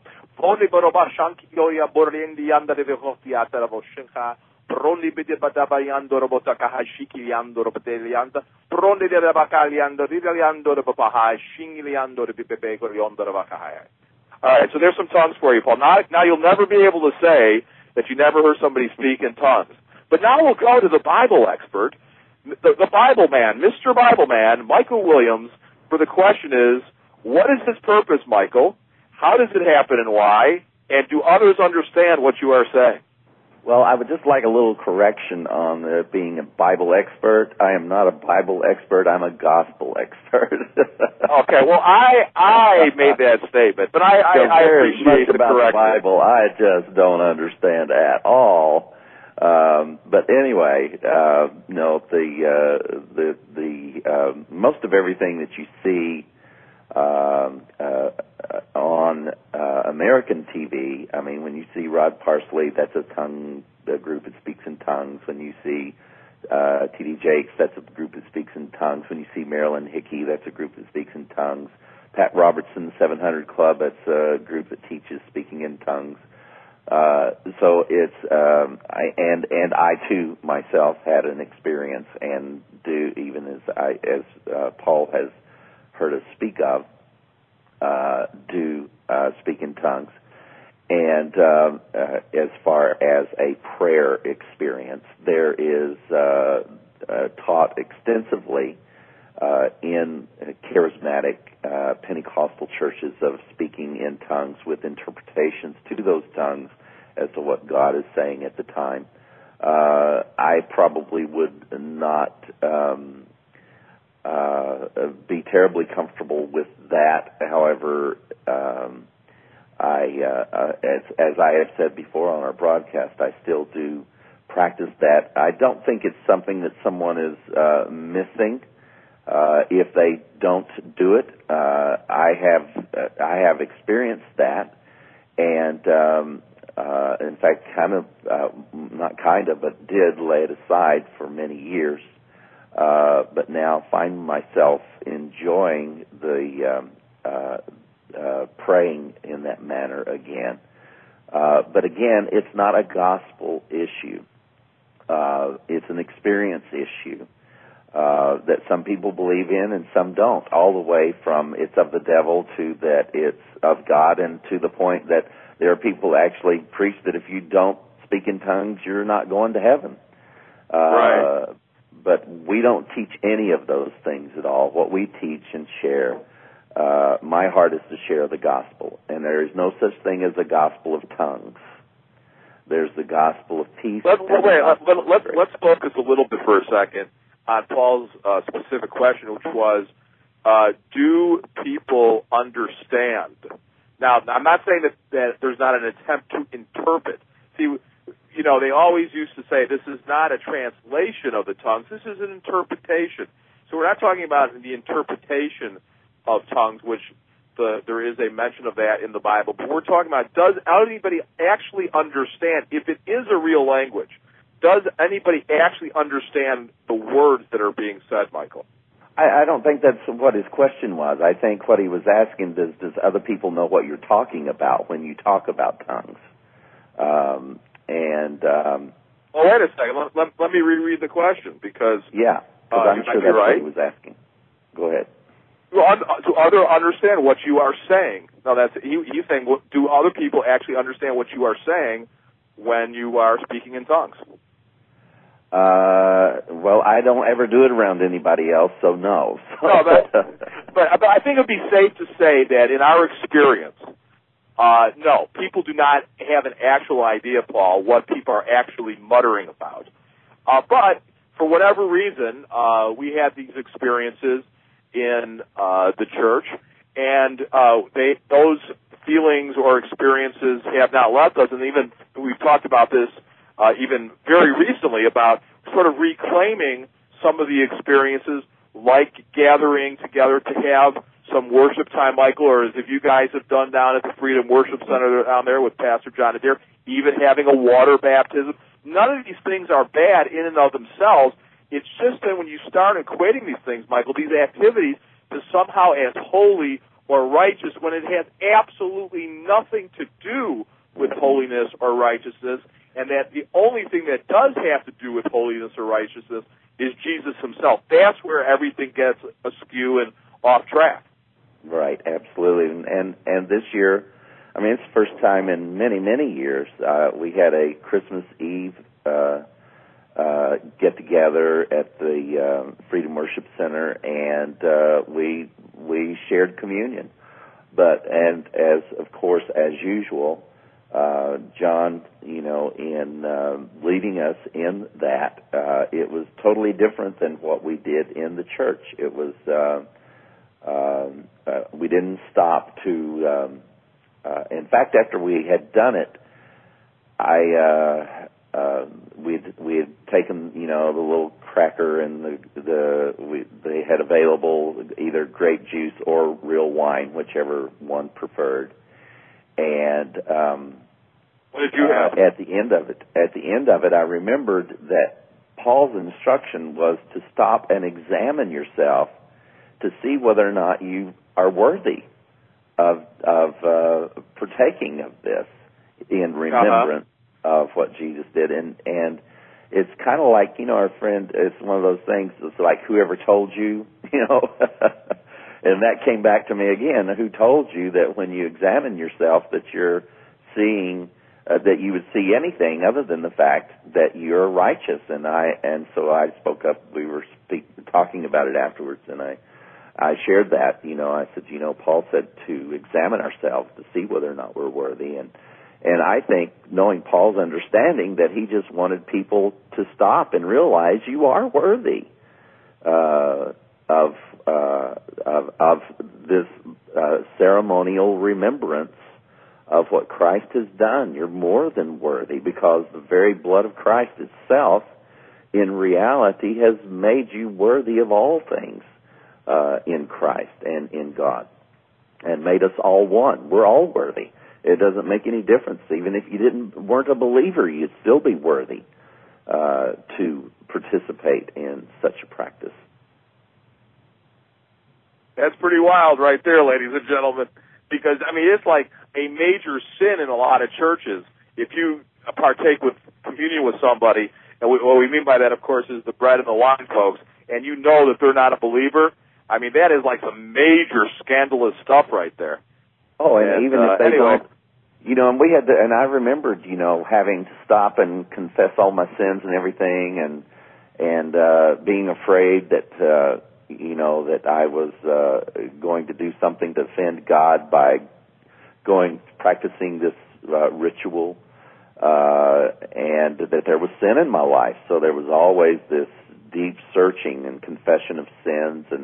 All right, so there's some tongues for you, Paul. Now, now you'll never be able to say that you never heard somebody speak in tongues. But now we'll go to the Bible expert, the, the Bible man, Mister Bible man, Michael Williams, for the question is, what is his purpose, Michael? How does it happen and why? And do others understand what you are saying? Well, I would just like a little correction on uh, being a Bible expert. I am not a Bible expert. I'm a gospel expert. Okay, well, I I made that statement, but I, I, I appreciate the about correction. the Bible, I just don't understand at all. Um, but anyway, uh, no, the uh, the the uh, most of everything that you see um, uh, on uh, American T V, I mean, when you see Rod Parsley, that's a tongue a group that speaks in tongues. When you see uh, T D Jakes, that's a group that speaks in tongues. When you see Marilyn Hickey, that's a group that speaks in tongues. Pat Robertson, seven hundred Club, that's a group that teaches speaking in tongues. Uh, so it's, um, I, and, and I too, myself, had an experience and do, even as I, as, uh, Paul has heard us speak of, uh, do, uh, speak in tongues. And, um, uh, as far as a prayer experience, there is, uh, uh taught extensively, uh, in charismatic, uh, Pentecostal churches of speaking in tongues with interpretations to those tongues as to what God is saying at the time. Uh, I probably would not, um, uh, be terribly comfortable with that. However, um, I, uh, uh, as, as I have said before on our broadcast, I still do practice that. I don't think it's something that someone is, uh, missing. Uh, if they don't do it, uh, I have uh, I have experienced that, and um, uh, in fact, kind of uh, not kind of, but did lay it aside for many years. Uh, but now find myself enjoying the um, uh, uh, praying in that manner again. Uh, but again, it's not a gospel issue. Uh, it's an experience issue. Uh, that some people believe in and some don't, all the way from it's of the devil to that it's of God, and to the point that there are people who actually preach that if you don't speak in tongues, you're not going to heaven. Uh, right. But we don't teach any of those things at all. What we teach and share, uh, my heart is to share the gospel, and there is no such thing as a gospel of tongues. There's the gospel of peace. Let, wait, let, let, let's, let's focus a little bit for a second on Paul's uh, specific question, which was, uh, do people understand? Now, I'm not saying that, that there's not an attempt to interpret. See, you know, they always used to say this is not a translation of the tongues. This is an interpretation. So we're not talking about the interpretation of tongues, which the, there is a mention of that in the Bible. But we're talking about, does anybody actually understand, if it is a real language, does anybody actually understand the words that are being said, Michael? I, I don't think that's what his question was. I think what he was asking, does, does other people know what you're talking about when you talk about tongues? Um, and... Um, well, wait a second. Let, let, let me reread the question, because... Yeah, because uh, I'm sure that's right. what he was asking. Go ahead. Do other understand what you are saying? No, that's he, he's saying. Do other people actually understand what you are saying when you are speaking in tongues? Uh, well, I don't ever do it around anybody else, so no. no, but, but but I think it would be safe to say that in our experience, uh, no, people do not have an actual idea, Paul, what people are actually muttering about. Uh, but for whatever reason, uh, we had these experiences in uh, the church, and uh, they those feelings or experiences have not left us. And even we've talked about this uh, even very recently about sort of reclaiming some of the experiences, like gathering together to have some worship time, Michael, or as if you guys have done down at the Freedom Worship Center down there with Pastor John Adair, even having a water baptism. None of these things are bad in and of themselves. It's just that when you start equating these things, Michael, these activities, to somehow as holy or righteous, when it has absolutely nothing to do with holiness or righteousness, and that the only thing that does have to do with holiness or righteousness is Jesus himself. That's where everything gets askew and off track. Right, absolutely. And and, and this year, I mean, it's the first time in many, many years, uh, we had a Christmas Eve uh Uh, get together at the uh, Freedom Worship Center, and uh, we we shared communion. But and as of course as usual, uh, John, you know, in uh, leading us in that, uh, it was totally different than what we did in the church. It was uh, uh, uh, we didn't stop to. Um, uh, in fact, after we had done it, I. Uh, Uh, we we had taken, you know, the little cracker and the the we, they had available either grape juice or real wine, whichever one preferred. And um, what did you have? Uh, at the end of it, at the end of it, I remembered that Paul's instruction was to stop and examine yourself to see whether or not you are worthy of of uh, partaking of this in remembrance. Uh-huh. Of what Jesus did, and and it's kind of like, you know, our friend, it's one of those things, it's like whoever told you, you know, and that came back to me again, who told you that when you examine yourself that you're seeing, uh, that you would see anything other than the fact that you're righteous, and I, and so I spoke up, we were speak, talking about it afterwards, and I, I shared that, you know, I said, you know, Paul said to examine ourselves to see whether or not we're worthy, and And I think, knowing Paul's understanding, that he just wanted people to stop and realize you are worthy uh, of, uh, of of this uh, ceremonial remembrance of what Christ has done. You're more than worthy, because the very blood of Christ itself, in reality, has made you worthy of all things uh, in Christ and in God, and made us all one. We're all worthy. It doesn't make any difference. Even if you didn't weren't a believer, you'd still be worthy uh, to participate in such a practice. That's pretty wild right there, ladies and gentlemen, because, I mean, it's like a major sin in a lot of churches. If you partake with communion with somebody, and we, what we mean by that, of course, is the bread and the wine, folks, and you know that they're not a believer, I mean, that is like some major scandalous stuff right there. Oh, and, and even uh, if they anyway. don't, you know, and we had to, and I remembered, you know, having to stop and confess all my sins and everything, and and uh, being afraid that, uh, you know, that I was uh, going to do something to offend God by going practicing this uh, ritual, uh, and that there was sin in my life. So there was always this deep searching and confession of sins, and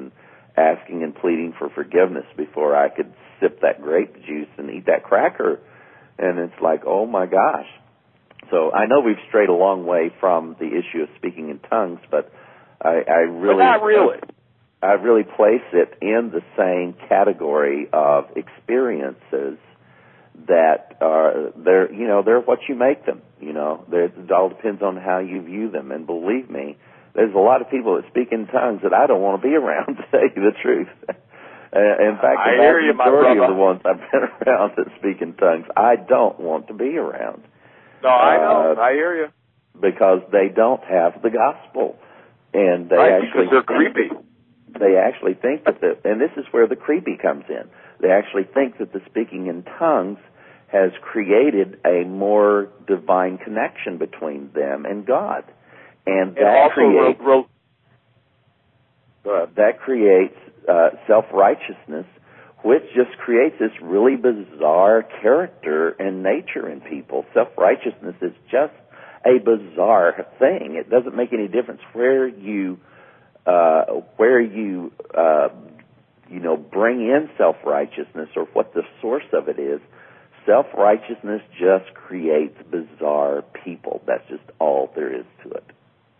asking and pleading for forgiveness before I could sip that grape juice and eat that cracker. And it's like, oh my gosh. So I know we've strayed a long way from the issue of speaking in tongues, but I, I really, but not really. I really place it in the same category of experiences that are they're you know they're what you make them. You know, they're, it all depends on how you view them. And believe me, there's a lot of people that speak in tongues that I don't want to be around, to tell you the truth. Uh, in fact, the vast majority of the ones I've been around that speak in tongues, I don't want to be around. No, I know. Uh, I hear you. Because they don't have the gospel, and they right, actually because they're think, creepy. They actually think that, the, and this is where the creepy comes in. They actually think that the speaking in tongues has created a more divine connection between them and God, and that and also creates ro- ro- that creates uh, self-righteousness, which just creates this really bizarre character and nature in people. Self-righteousness is just a bizarre thing. It doesn't make any difference where you, uh, where you, uh, you know, bring in self-righteousness or what the source of it is. Self-righteousness just creates bizarre people. That's just all there is to it.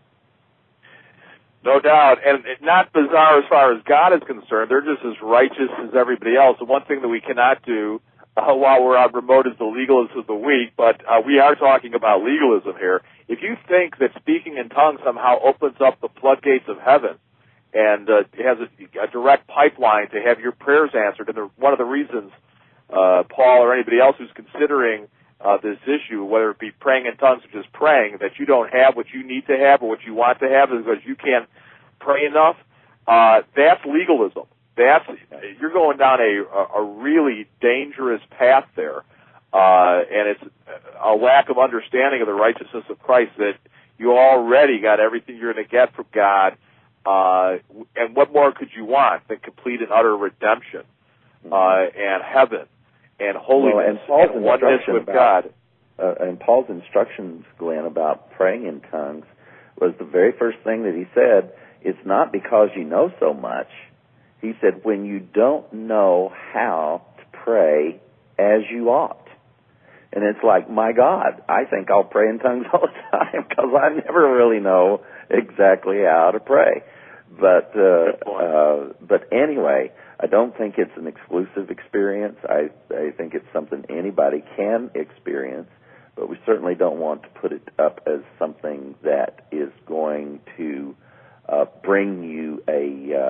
No doubt, and not bizarre as far as God is concerned. They're just as righteous as everybody else. The one thing that we cannot do uh, while we're on remote is the legalism of the week, but uh, we are talking about legalism here. If you think that speaking in tongues somehow opens up the floodgates of heaven and uh, has a, a direct pipeline to have your prayers answered, and the, one of the reasons uh, Paul or anybody else who's considering Uh, this issue, whether it be praying in tongues or just praying, that you don't have what you need to have or what you want to have because you can't pray enough, uh, that's legalism. That's, you're going down a, a really dangerous path there, uh, and it's a lack of understanding of the righteousness of Christ, that you already got everything you're going to get from God, uh, and what more could you want than complete and utter redemption, uh, and heaven, and holiness, well, and, and oneness with about, God. Uh, and Paul's instructions, Glenn, about praying in tongues was the very first thing that he said, it's not because you know so much. He said, when you don't know how to pray as you ought. And it's like, my God, I think I'll pray in tongues all the time because I never really know exactly how to pray. But uh, uh, but anyway, I don't think it's an exclusive experience. I, I think it's something anybody can experience, but we certainly don't want to put it up as something that is going to uh, bring you a,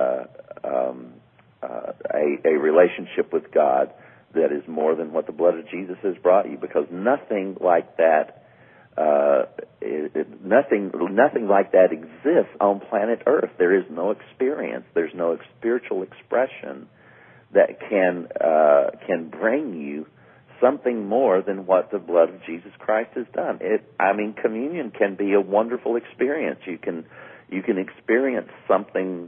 uh, um, uh, a a relationship with God that is more than what the blood of Jesus has brought you, because nothing like that Uh, it, it, nothing, nothing like that exists on planet Earth. There is no experience. There's no spiritual expression that can uh, can bring you something more than what the blood of Jesus Christ has done. It, I mean, communion can be a wonderful experience. You can you can experience something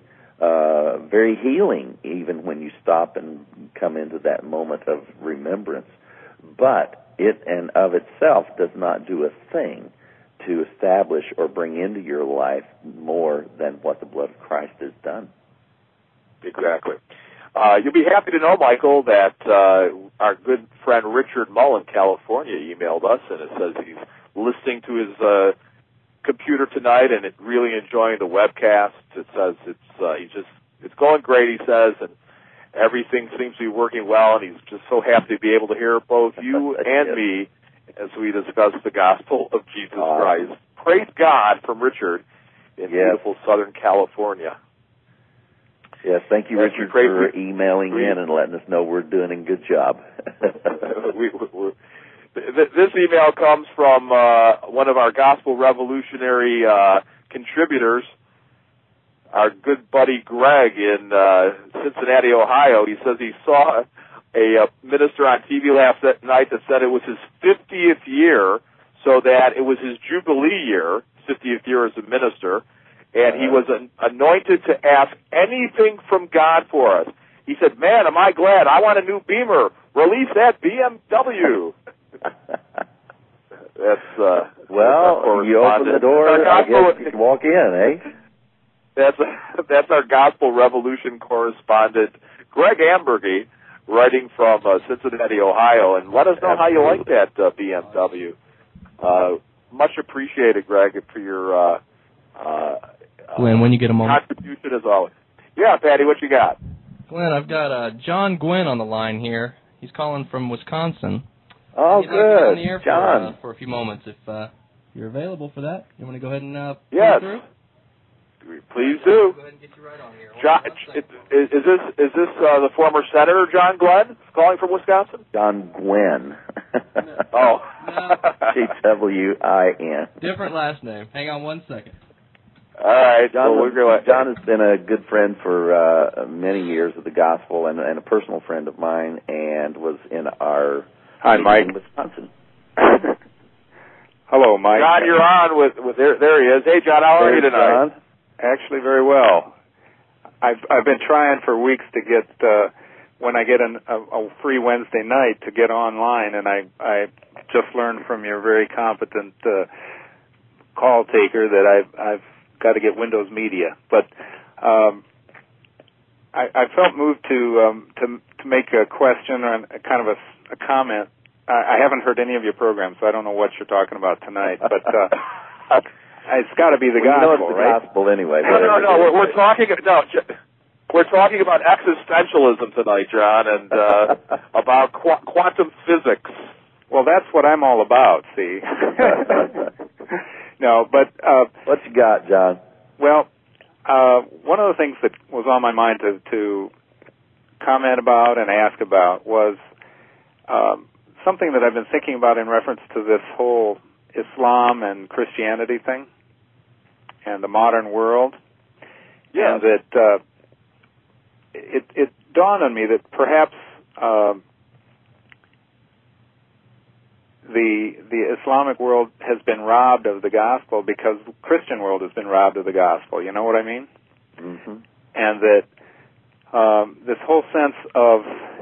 uh, very healing, even when you stop and come into that moment of remembrance. But it and of itself does not do a thing to establish or bring into your life more than what the blood of Christ has done. Exactly. Uh, you'll be happy to know, Michael, that uh, our good friend Richard Mullen, California, emailed us, and it says he's listening to his uh, computer tonight and really enjoying the webcast. It says it's uh, he just it's going great, he says, and everything seems to be working well, and he's just so happy to be able to hear both you and yes. me as we discuss the gospel of Jesus uh, Christ. Praise God from Richard in yes. beautiful Southern California. Yes, thank you, Yes, Richard, pray, for we, emailing we, in and letting us know we're doing a good job. we, we, this email comes from uh, one of our gospel revolutionary uh, contributors, our good buddy Greg in uh, Cincinnati, Ohio. He says he saw a, a minister on T V last night that said it was his fiftieth year, so that it was his Jubilee year, fiftieth year as a minister, and he was an, anointed to ask anything from God for us. He said, man, am I glad. I want a new Beamer. Release that B M W. That's, uh... Well, you open the door, I guess you can walk in, eh? That's that's our Gospel Revolution correspondent, Greg Ambergy, writing from uh, Cincinnati, Ohio. And let us know how you like that uh, B M W. Uh, much appreciated, Greg, for your uh, uh, Glenn, when you get a moment. Contribution as always. Yeah, Patty, what you got? Glenn, I've got uh, John Gwynn on the line here. He's calling from Wisconsin. Oh, He'd good. like to be on the air for, John. Uh, for a few moments if uh, you're available for that. You want to go ahead and uh, yes. through? Please do. Go ahead and get you right on here. John, is, is this is this uh, the former Senator John Glenn calling from Wisconsin? John Gwynn. No. Oh. No. G W I N. Different last name. Hang on one second. All right. John, well, we'll John has been a good friend for uh, many years of the gospel and, and a personal friend of mine, and was in our Hi, Mike. in Wisconsin. Hello, Mike. John, you're on with, with there. There he is. Hey, John, how are you There's tonight? John. Actually, very well. I've I've been trying for weeks to get uh, when I get an, a, a free Wednesday night to get online, and I I just learned from your very competent uh, call taker that I've I've got to get Windows Media, but um, I, I felt moved to um, to to make a question or a, kind of a, a comment. I, I haven't heard any of your programs, so I don't know what you're talking about tonight, but. Uh, It's got to be the well, gospel, you know it's the right? gospel anyway. No, no, no. We're, we're talking. No, we're talking about existentialism tonight, John, and uh, about qu- quantum physics. Well, that's what I'm all about. See. No, but uh, what you got, John? Well, uh, one of the things that was on my mind to, to comment about and ask about was um, something that I've been thinking about in reference to this whole Islam and Christianity thing and the modern world. Yeah. And that uh, it, it dawned on me that perhaps uh, the the Islamic world has been robbed of the gospel because the Christian world has been robbed of the gospel. You know what I mean? Mm-hmm. And that um, this whole sense of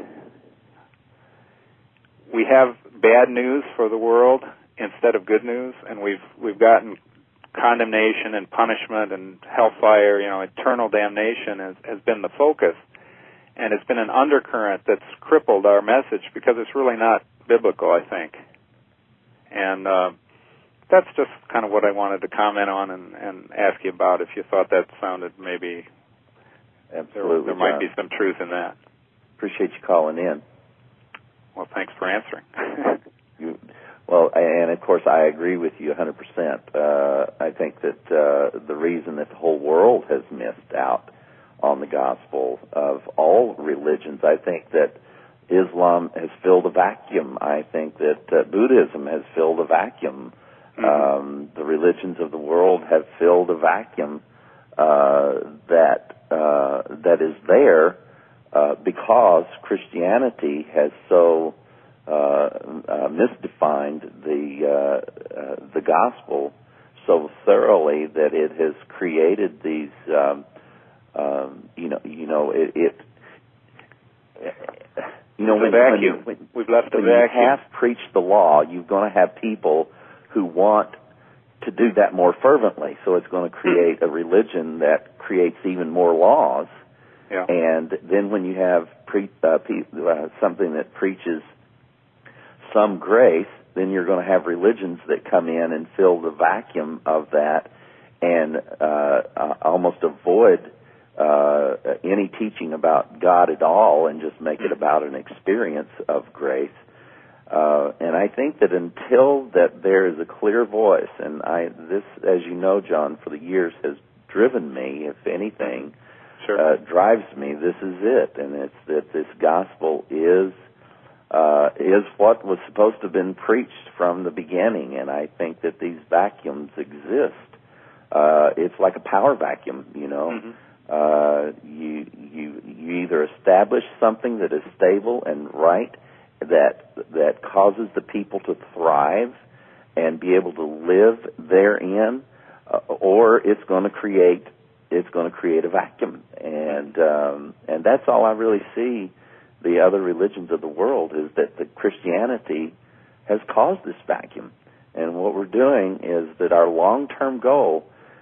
we have bad news for the world instead of good news, and we've we've gotten condemnation and punishment and hellfire, you know, eternal damnation has, has been the focus, and it's been an undercurrent that's crippled our message because it's really not biblical, I think. And uh, that's just kind of what I wanted to comment on and, and ask you about if you thought that sounded maybe Absolutely, there, there might John. be some truth in that. Appreciate you calling in. Well, thanks for answering. you, well, and of course I agree with you one hundred percent. Uh, I think that uh, the reason that the whole world has missed out on the gospel of all religions, I think that Islam has filled a vacuum. I think that uh, Buddhism has filled a vacuum. Mm-hmm. Um, the religions of the world have filled a vacuum uh, that uh, that is there uh, because Christianity has so uh, uh, misdefined the uh, uh, the gospel so thoroughly that it has created these. Um, um, you know, you know, it. it You know, when, vacuum. when, when, We've left a when vacuum. you half preach the law, you're going to have people who want to do that more fervently. So it's going to create a religion that creates even more laws. Yeah. And then when you have pre, uh, pe- uh, something that preaches some grace, then you're going to have religions that come in and fill the vacuum of that and uh, uh, almost avoid Uh, any teaching about God at all and just make it about an experience of grace. Uh, and I think that until that there is a clear voice, and I this, as you know, John, for the years has driven me, if anything, sure. uh, drives me, this is it. And it's that this gospel is uh, is what was supposed to have been preached from the beginning. And I think that these vacuums exist. Uh, it's like a power vacuum, you know. Mm-hmm. Uh, you you you either establish something that is stable and right, that that causes the people to thrive and be able to live therein, uh, or it's going to create it's going to create a vacuum, and um, and that's all I really see. The other religions of the world is that the Christianity has caused this vacuum, and what we're doing is that our long-term goal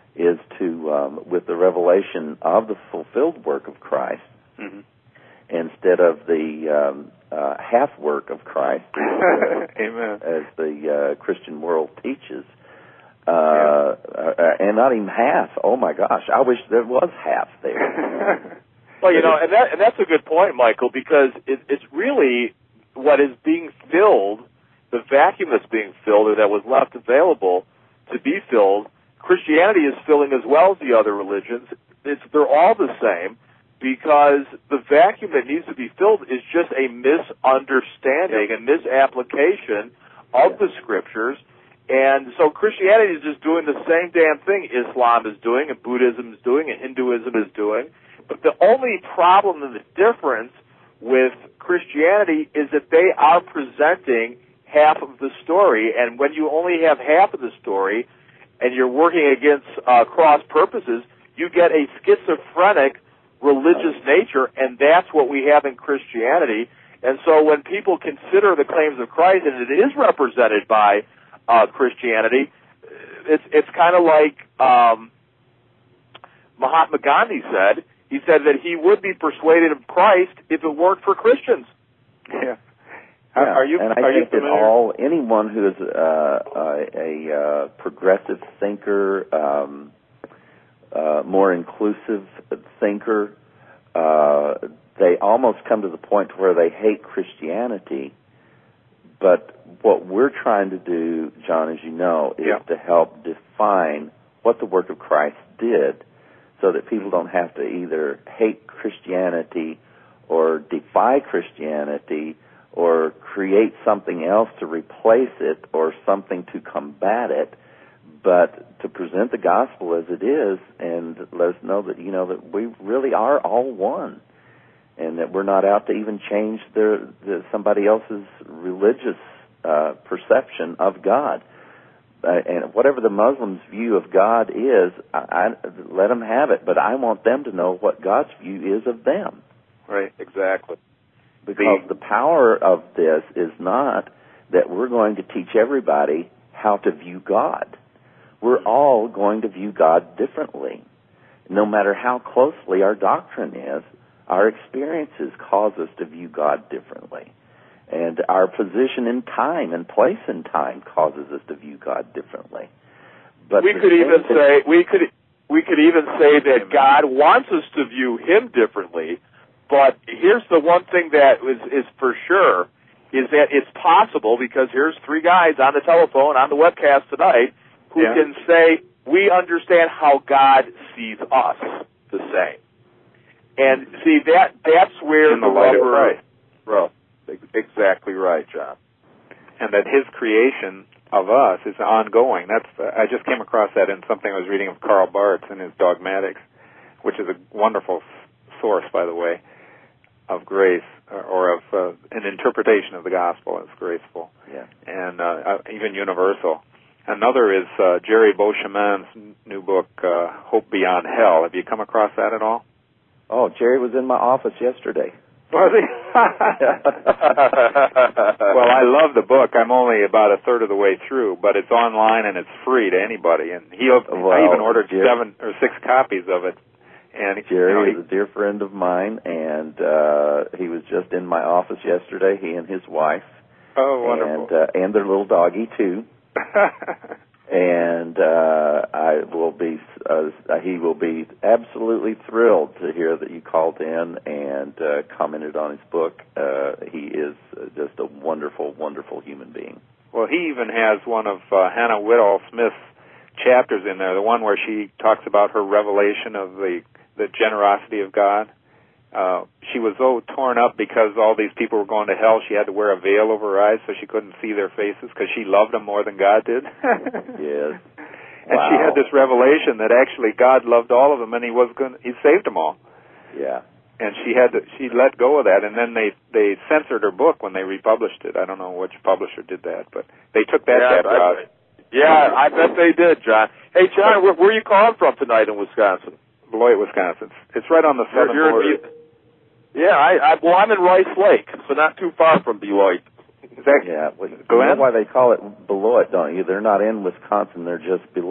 is to, um, with the revelation of the fulfilled work of Christ, mm-hmm. instead of the um, uh, half work of Christ, Amen. as the uh, Christian world teaches, uh, yeah. uh, and not even half. Oh my gosh, I wish there was half there. Well, you know, and that and that's a good point, Michael, because it, it's really what is being filled, the vacuum that's being filled or that was left available to be filled. Christianity is filling as well as the other religions. It's, they're all the same, because the vacuum that needs to be filled is just a misunderstanding and misapplication of the Scriptures. And so Christianity is just doing the same damn thing Islam is doing and Buddhism is doing and Hinduism is doing. But the only problem and the difference with Christianity is that they are presenting half of the story. And when you only have half of the story and you're working against uh, cross purposes, you get a schizophrenic religious nature, and that's what we have in Christianity. And so when people consider the claims of Christ, and it is represented by uh, Christianity, it's it's kind of like um, Mahatma Gandhi said. He said that he would be persuaded of Christ if it weren't for Christians. Yeah. Yeah, are you? And I are think you that all anyone who is uh, a, a uh, progressive thinker, um, uh, more inclusive thinker, uh, they almost come to the point where they hate Christianity. But what we're trying to do, John, as you know, is yeah. to help define what the work of Christ did, so that people don't have to either hate Christianity or defy Christianity or create something else to replace it or something to combat it, but to present the gospel as it is and let us know that, you know, that we really are all one, and that we're not out to even change their, the, somebody else's religious uh, perception of God. Uh, and whatever the Muslims' view of God is, I, I, let them have it, but I want them to know what God's view is of them. Right, exactly. Because the, the power of this is not that we're going to teach everybody how to view God. We're all going to view God differently. No matter how closely our doctrine is, our experiences cause us to view God differently. And our position in time and place in time causes us to view God differently. But we could even say we could we could even say that God wants us to view Him differently. But here's the one thing that is, is for sure, is that it's possible, because here's three guys on the telephone, on the webcast tonight, who yeah. can say, we understand how God sees us the same. And see, that that's where in the, the light of rubber... Christ. Well, exactly right, John. And that His creation of us is ongoing. That's uh, I just came across that in something I was reading of Karl Barth in his Dogmatics, which is a wonderful source, by the way, of grace, or of uh, an interpretation of the gospel as graceful, yeah. and uh, even universal. Another is uh, Jerry Beauchemin's new book, uh, Hope Beyond Hell. Have you come across that at all? Oh, Jerry was in my office yesterday. Was he? Well, I love the book. I'm only about a third of the way through, but it's online and it's free to anybody. And he, well, I even ordered Jerry, seven or six copies of it. And Jerry you know, he, is a dear friend of mine, and uh, he was just in my office yesterday. He and his wife. Oh, wonderful! And uh, and their little doggy too. And uh, I will be. Uh, he will be absolutely thrilled to hear that you called in and uh, commented on his book. Uh, he is just a wonderful, wonderful human being. Well, he even has one of uh, Hannah Whitall Smith's chapters in there, the one where she talks about her revelation of the the generosity of God. Uh, she was so torn up because all these people were going to hell, she had to wear a veil over her eyes so she couldn't see their faces because she loved them more than God did. Yes. And Wow. she had this revelation that actually God loved all of them and he was going he saved them all. Yeah. And she had to, she let go of that, and then they they censored her book when they republished it. I don't know which publisher did that, but they took that yeah, chapter I, out. Yeah, I bet they did, John. Hey, John, where, where are you calling from tonight in Wisconsin? Beloit, Wisconsin. It's right on the southern you're, border. you're, yeah, I, I well, I'm in Rice Lake, so not too far from Beloit. Is that, yeah, well, you know why they call it Beloit, don't you? They're not in Wisconsin; they're just below it.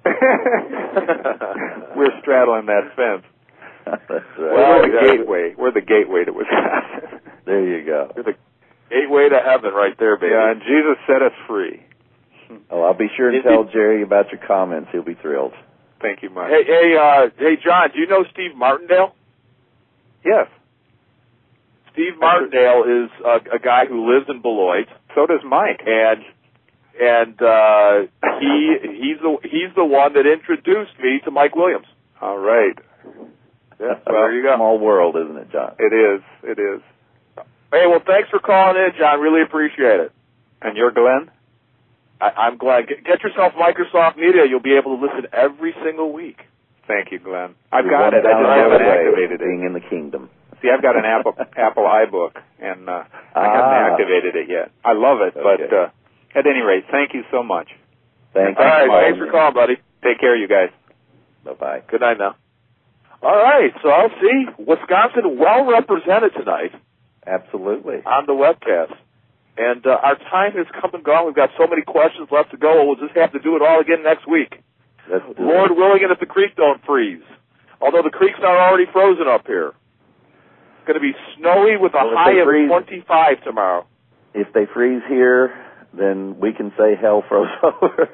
We're straddling that fence. That's right. Well, we're the yeah. gateway. We're the gateway to Wisconsin. There you go. You're the gateway to heaven right there, baby. Yeah, and Jesus set us free. Oh, I'll be sure to Indeed. tell Jerry about your comments. He'll be thrilled. Thank you much. Hey, hey, uh, hey, John, do you know Steve Martindale? Yes. Steve Martindale is a, a guy who lives in Beloit, So does Mike. and and uh, he he's the he's the one that introduced me to Mike Williams. All right. Yeah, Well, there you go. Small world, isn't it, John? It is. It is. Hey, well, thanks for calling in, John. Really appreciate it. And you're Glenn? I, I'm glad. Get, get yourself Microsoft Media. You'll be able to listen every single week. Thank you, Glenn. I've You're got one it. I down just the haven't way, activated it. being in the kingdom. See, I've got an Apple Apple iBook, and uh, I Ah. haven't activated it yet. I love it, but Okay. uh, at any rate, thank you so much. Thank All you. right, Paul. thanks for calling, buddy. Take care, you guys. Bye-bye. Good night now. All right, so I'll see. Wisconsin well represented tonight Absolutely. on the webcast. And uh, our time has come and gone. We've got so many questions left to go. We'll just have to do it all again next week. Let's do Lord it. willing, and if the creek don't freeze. Although the creek's not already frozen up here. It's going to be snowy with a Well, if high they of freeze- twenty-five tomorrow. If they freeze here, then we can say hell froze over.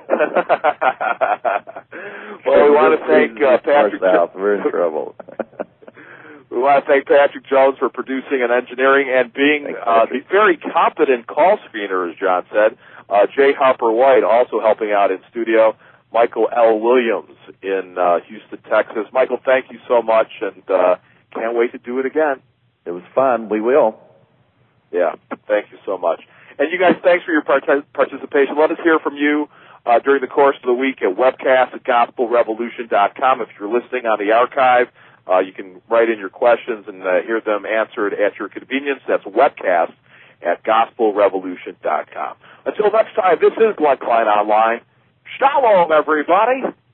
Well, we want to thank uh, Patrick. South. We're in trouble. We want to thank Patrick Jones for producing and engineering and being Thanks, uh, the Patrick. very competent call screener, as John said. Uh, Jay Harper White also helping out in studio. Michael L. Williams in uh, Houston, Texas. Michael, thank you so much, and uh, can't wait to do it again. It was fun. We will. Yeah, thank you so much. And you guys, thanks for your part- participation. Let us hear from you uh, during the course of the week at webcast at gospel revolution dot com. If you're listening on the archive, uh, you can write in your questions and uh, hear them answered at your convenience. That's webcast at gospel revolution dot com. Until next time, this is Glenn Klein Online. Shalom, everybody.